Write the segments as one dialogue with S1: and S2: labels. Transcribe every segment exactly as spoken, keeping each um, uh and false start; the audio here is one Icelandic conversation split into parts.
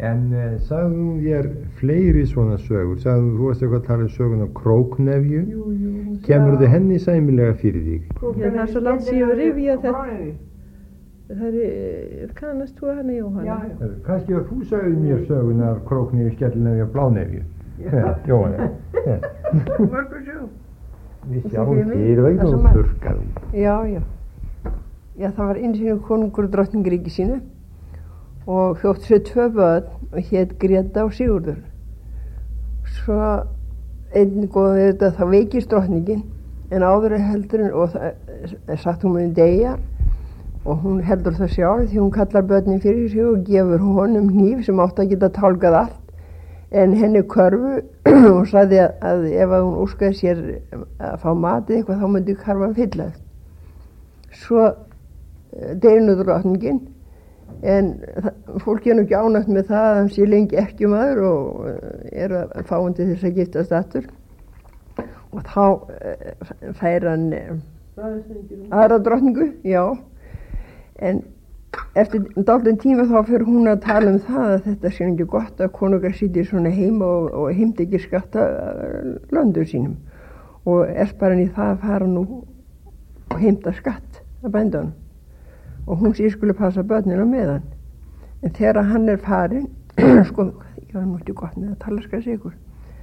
S1: En uh, sagði hún þér fleiri svona sögur? Sagði hún, þú varst eitthvað að tala um söguna Króknefju?
S2: Jú, jú.
S1: Kemur þið henni sæmilega fyrir þig?
S2: Já, það er svo langt sem ég var rifja þetta. Það er, kannast þú hana Jóhanna?
S3: Já, já.
S1: Kannski að þú sagði mér söguna af Króknefju, Skellinefju og Blánefju. Jóhanna.
S3: Mörgur sög.
S1: Við sjáum fyrir vegna og þurrkaðum.
S3: Já, já. Já, það var einu sinni konungur og drottning ríki sínu og þóttu sér tvö börn og hét Greta og Sigurður. Svo einn góðan við þetta þá veikist drottningin en áður heldur og það er sagt hún muni deyja og hún heldur það sjálf því hún kallar börnin fyrir sig og gefur honum hníf sem átti að geta tálkað allt en henni körfu og sagði að, að ef að hún úrskaði sér að fá matið eitthvað þá myndi karfan fyllast. Svo deyr nú drottningin en fólk er nú ekki ánægt með það að hann sé lengi ekki maður og er að fá hann til þess að giftast aftur og þá fær hann aðra drottningu, já, en eftir dálítinn tíma þá fyrir hún að tala um það að þetta sé ekki gott að konungar sitji svona heima og, og heimti ekki skatta löndum sínum og er bara í það að fara nú og heimta skatt að bændunum og hún sér skulle passa börnina með hann en þegar hann er farin sko, ég var mútið gott með að tala skar sigur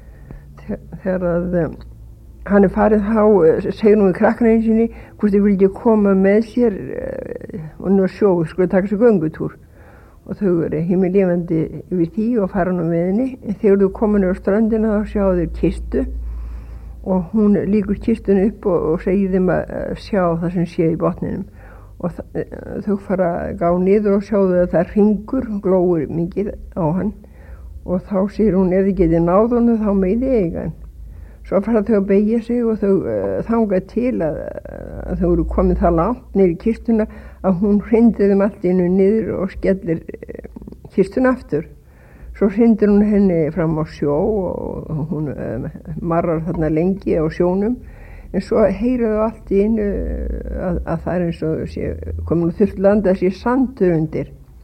S3: þegar að um, hann er farin þá segir hún í krakkarinn sinni hvort þið vil ekki koma með sér uh, og nú sjó skulle taka sér göngutúr og þau eru himinlifandi yfir því og fara nú með henni en þegar þú komin á ströndina þá sjá þeir kistu og hún líkur kistun upp og, og segir þeim að sjá það sem sé í botninum og þau fara að gá niður og sjáðu að það ringur, glóir mikið á hann og þá sér hún ef þið getið náð honum þá meði eiga hann. Svo fara þau að beygja sig og þau uh, þanga til að, að þau eru komið það langt niður í kistuna að hún hrindir þeim allt innu niður og skellir uh, kistuna aftur. Svo hrindir hún henni fram á sjó og hún uh, marrar þarna lengi á sjónum en svo heyraðu allt í einu að, að það er eins og sé, komin úr þurft landa að sé sandur undir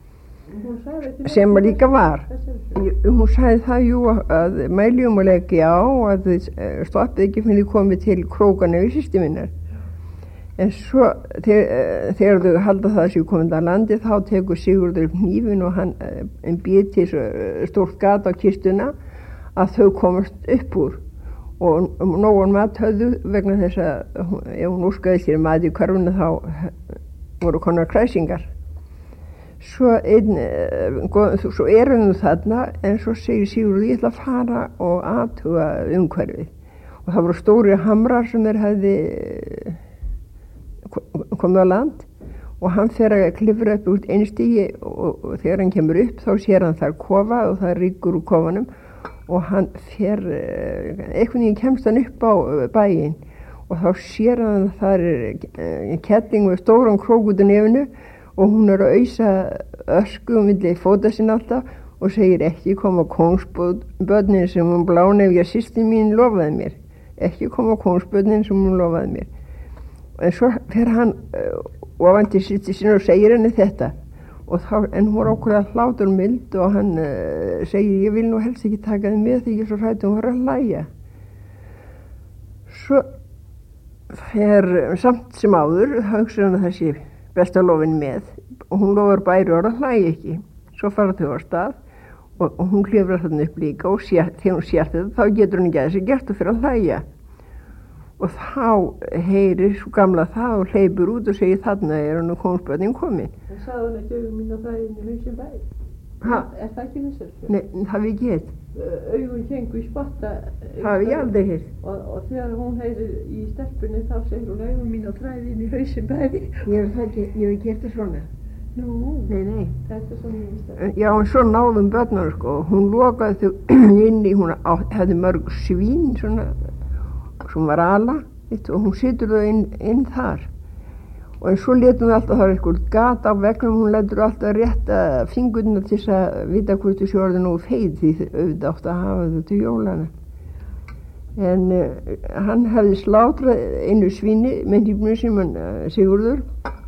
S3: sem að líka var hún sagði það jú að mæljum og leggi á að þið stoppið ekki fyrir komið til Króknefju systur minnar en svo þegar, þegar þau halda það að séu komið að landi þá tekur Sigurður hnífin og hann en býr til stórt gat á kistuna að þau komast upp úr og nógan mat höfðu vegna þess að ef hún úrskaði sér mat í körfuna þá voru konar kræsingar svo, ein, svo erum við þarna en svo segir Sigurður ég ætla að fara og athuga umhverfið og það voru stóri hamrar sem þeir hefði komið á land og hann fer að klifra upp út einstigi og, og þegar hann kemur upp þá sér hann þar kofa og það ríkur úr kofanum og hann fer, einhvern veginn kemst hann upp á bæinn og þá sér hann að það er kettling með stóran krók út í nefnu og hún er að ausa ösku um milli fóta sinna alltaf og segir ekki koma kóngsbörnin sem hún Blánefja systir mín lofaði mér, ekki koma kóngsbörnin sem hún lofaði mér. En svo fer hann ofan til systir sinna og segir henni þetta. Og þá, en hún var okkur hlátur mild og hann uh, segir ég vil nú helst ekki taka þið með því ég er svo hrædd hún var að hlæja. Svo fer samt sem áður hugsa hann að það sé best að lofin með og hún lofar bæri orð að hlæja ekki. Svo fara þau á stað og, og hún klifrar þarna upp líka og sér, þegar hún sér þetta þá getur hún ekki að þessi gert og fyrir að hlæja. Og þá heyrir svo gamla það og hleypur út og segir þarna er hann og kóngsbörnin komin.
S2: En sagði hann ekki augun mín og það er inn í hausinn bæ?
S3: Ha?
S2: Er það ekki þessar?
S3: Nei, það hef ég gett.
S2: Augun kengu í spotta.
S3: Það hef ég aldrei heyrt.
S2: Og, og þegar hún heyrir í stelpunni þá segir hún augun mín og þræði inn í hausinn bæ.
S3: Ég hef ekki, ég hef gert það svona.
S2: Nú,
S3: nei, nei.
S2: Þetta er svona í stelpunni.
S3: Já, en svo náðum börnar sko. Hún lokaði þau inn í, hún hefði mörg svín svona sem var ala og hún situr þau inn, inn þar og en svo letum við alltaf það er eitthvað gat á vegnum hún letur alltaf rétta fingurna til þess að vita hvort þú sjóður nú feið því auðvitað átt að hafa þau til jólana en uh, hann hefði slátrað einu svíni með hnífnum sem hann uh, Sigurður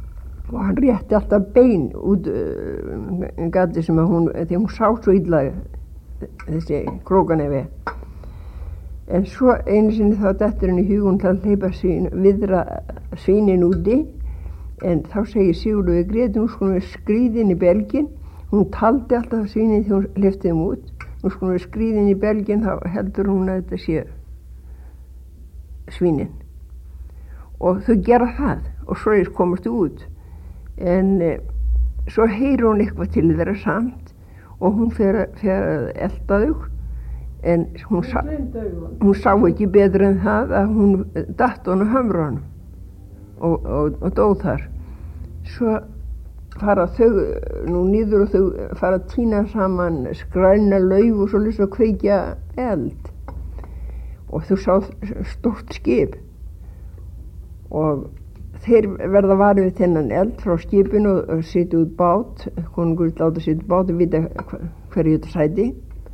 S3: og hann rétti alltaf bein út uh, gati sem að hún, því hún sá svo illa þessi krókanefi. En svo einu sinni þá dettur henni í hug hún til að hleypa svín, viðra svínin úti, en þá segir Sigurður við Grétu, nú skulum við skríða inn í belginn. Hún taldi alltaf svínin þegar hún hleypti þeim út. Nú skulum við skríða inn í belginn, þá heldur hún að þetta sé svínin. Og þau gera það og svo er komast út. En eh, svo heyrir hún eitthvað til þeirra samt og hún fer, fer að elda þau. En hún, sa, hún sá ekki betur en það að hún datt hún á hömrunum og, og, og dóð þar. Svo fara þau nú niður og þau fara að tína saman skræna lauf og svolítið að kveikja eld. Og þau sá stórt skip og þeir verða varið við þennan eld frá skipinu og, og sitja út bát, konungur láta sitja út bát og vita hverju þetta sæti.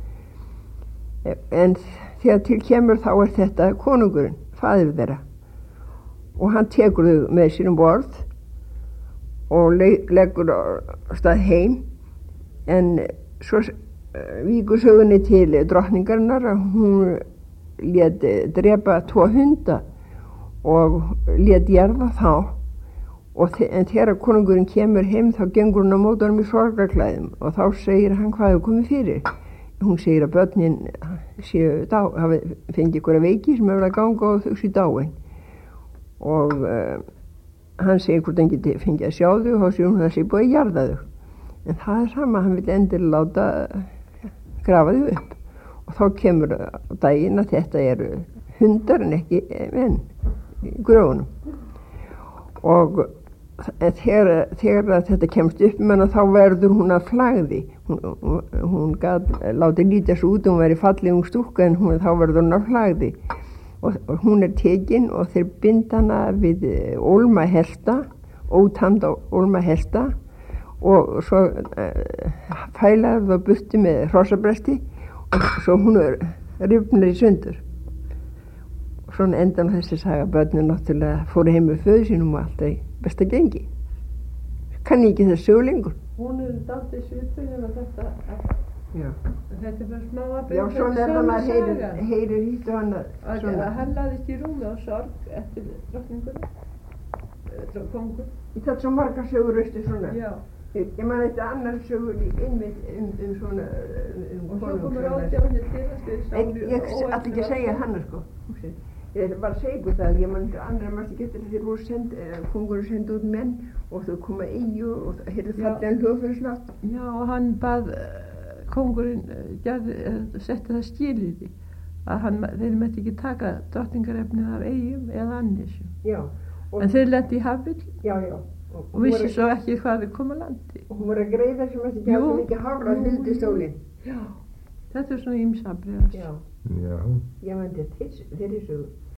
S3: En þegar til kemur þá er þetta konungurinn, faðir þeirra. Og hann tekur þau með sér um borð og leggur á stað heim. En svo víkur sögunni til drottningarinnar að hún lét drepa tvo hunda og lét jarða þá. Og en þegar konungurinn kemur heim þá gengur hún á móti honum í sorgarklæðum og þá segir hann hvað hefur komið fyrir. Hún segir að börnin séu dá, hafi fengið ykkur að veiki sem hefur að ganga og þau séu dáin. Og uh, hann segir hvort hann geti fengið að sjá þau og þá segir hún að það sé búið að jarða þau. En það er sama, hann vil endilega láta grafa þau upp. Og þá kemur á daginn að þetta eru hundar en ekki menn í gröfunum. Og þegar, þegar þetta kemst upp með hana þá verður hún að flagði. Hún, hún, hún gat, láti lítið svo út og hún væri fallegum stúlka en hún, þá verður hún að flagði. Og, og hún er tekin og þeir binda hana við ólma helta, ótamda ólma helta og svo uh, fælaður það burti með hrossabresti og svo hún er rifnir í sundur. Og svona endan þessi saga börnin náttúrulega fóru heim með föðu sínum og alltaf í besta gengi. Kann ég ekki þess sögu lengur.
S2: Hún er dálítið svipurinn að þetta,
S3: Já.
S2: þetta er bara smá að
S3: Já, svona er það maður heyrir, heyrir hýtt og annað.
S2: Að, að hann laðist í rúmi á sorg eftir drottninguna, uh, kongur.
S3: Ég þarf svo margar sögur veistu svona.
S2: Já.
S3: Ég, ég man þetta annar sögur líka einmitt um, um svona um
S2: og svo komur átjáðinni til að styrir
S3: sálu. Ég ætla ekki að segja hann sko. Ég ætla bara að segja ykkur það. Ég man andra margir getur þeir voru send, eh, kongurinn sendi út menn og þau koma eigu og það heyrðu fallegan hljóðfærislátt.
S2: Já, og hann bað uh, kongurinn uh, gerði, uh, setti það skilyrði að hann, þeir mætti ekki taka drottningarefnið af eigum eða annisjum.
S3: Já.
S2: En þeir lendi í hafill.
S3: Já, já.
S2: Og, og vissi svo ekki hvað við komum að landi.
S3: Og hún var að greiða sem eftir ekki hafði mikið hár á huldustólinn.
S2: Já, þetta er svona ýmsabrið.
S3: Já.
S1: Já.
S3: Ég myndi þeirri sögu.